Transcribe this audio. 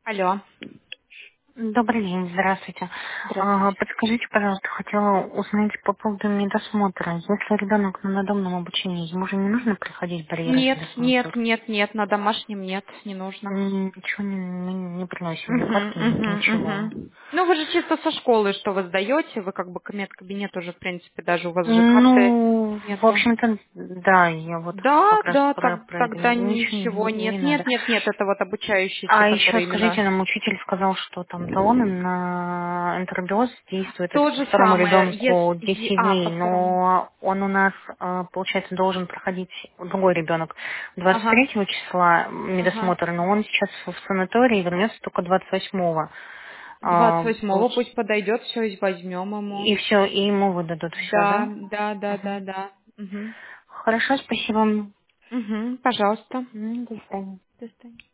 Алло, Добрый день, здравствуйте. здравствуйте. Подскажите, пожалуйста, хотела узнать по поводу медосмотра. Если ребенок на надомном обучении, ему же не нужно проходить барьерный Нет, нет, медосмотр? нет, нет, на домашнем нет, не нужно. Ничего не приносим, ни Мгм, фотки, нет, мгм, ничего. мгм. Ну, вы же чисто со школы, что вы сдаете, вы как бы медкабинет уже, в принципе, даже у вас же карты Ну, в нету. общем-то, да, я вот Да, как раз да, тогда ничего ничего не нет. надо. Нет, нет, нет, это вот обучающийся, А еще который скажите, именно нам учитель сказал, что там талоны на энтеробиоз действуют это то по же второму самое. ребенку 10 По дней, второму. но он у нас, получается, должен проходить другой ребенок Ага, 23 числа ага. медосмотр, но он сейчас в санатории вернется только 28-го. 28-го пусть подойдет, все, и возьмем ему. И все, и ему выдадут все, Да, да? да, да, да, Мгм. да. Угу. Хорошо, спасибо. Угу, пожалуйста. До свидания. До свидания.